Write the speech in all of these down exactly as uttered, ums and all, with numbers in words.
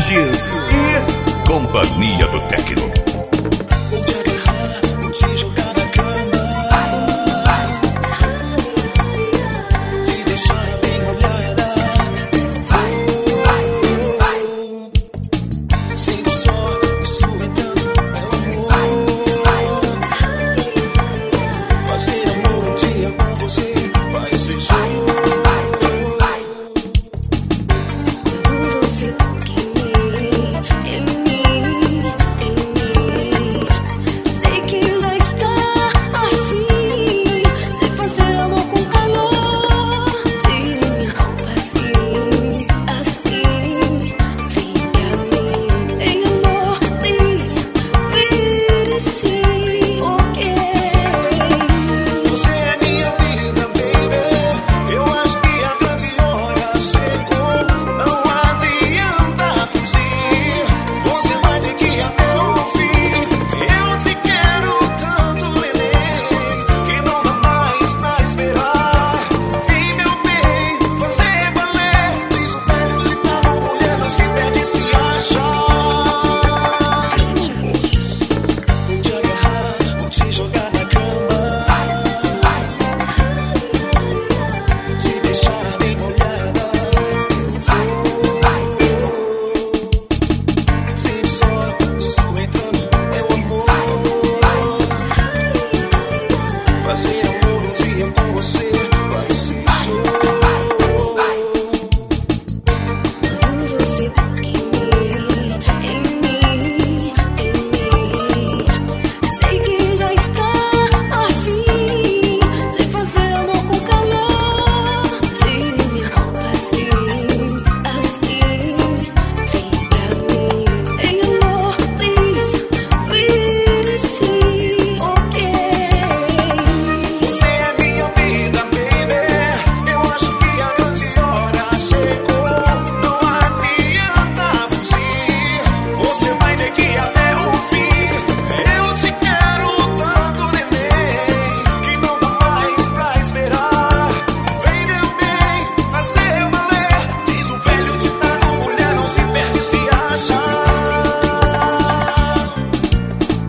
Regis e Companhia do Tecno. Vou te agarrar, vou te jogar na cama, te deixar bem molhada. Sinto só isso entrando, meu amor. Fazer amor um dia com você vai ser show. Fazer amor um dia com você vai ser show. Quando você toca em mim, em mim, em mim, sei que já está afim de fazer amor com calor. Tire minha roupa assim, assim, vem pra mim. Ei, amor, please, vire sim, ok.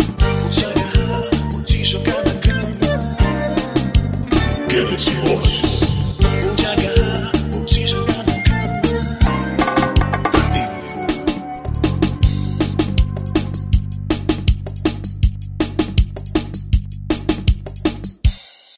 Galaxy Voz.